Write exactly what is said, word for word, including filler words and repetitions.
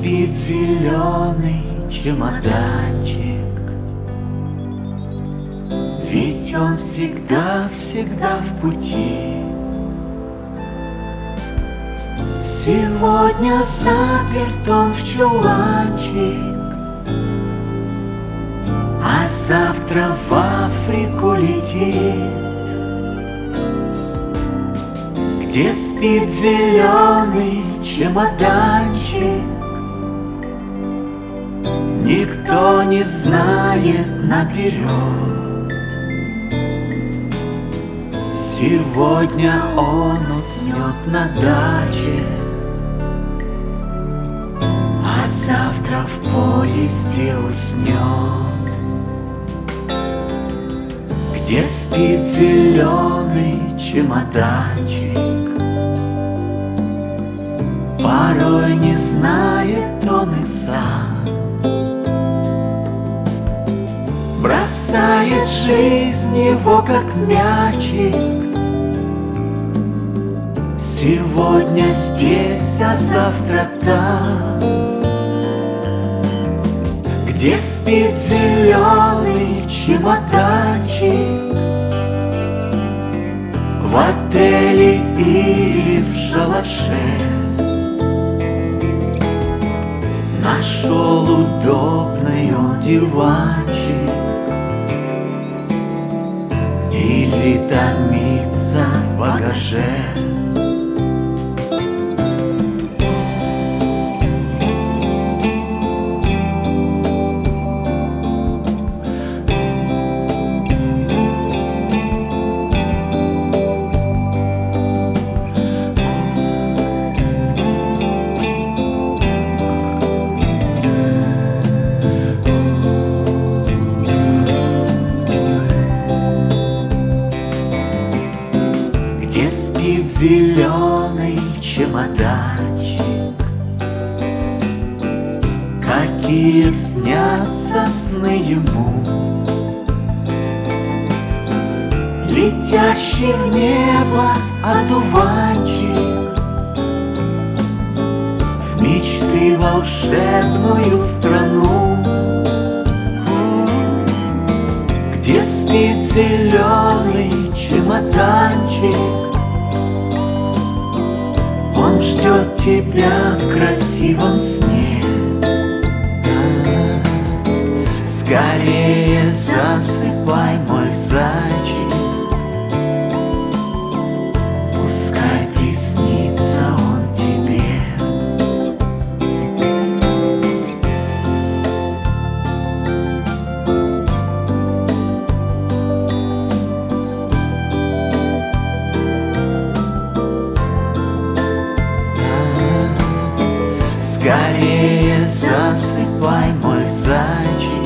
спит зеленый чемоданчик, ведь он всегда-всегда в пути. Сегодня заперт он в чуланчик, а завтра в Африку летит, где спит зеленый чемоданчик. Никто не знает наперед. Сегодня он уснет на даче, а завтра в поезде уснет, где спит зеленый чемоданчик. Порой не знает он и сам, бросает жизнь его как мячик. Сегодня здесь, а завтра там, где спит зеленый чемоданчик. В отеле или в шалаше нашел удобный он диванчик, или томится в багаже. Где спит зеленый чемоданчик, какие снятся сны ему, летящий в небо одуванчик, в мечты волшебную страну. Где спит зеленый чемоданчик, он ждет тебя в красивом сне. Скорее засыпай, мой зайчик, пускай приснится он тебе. Скорее засыпай, мой зайчик,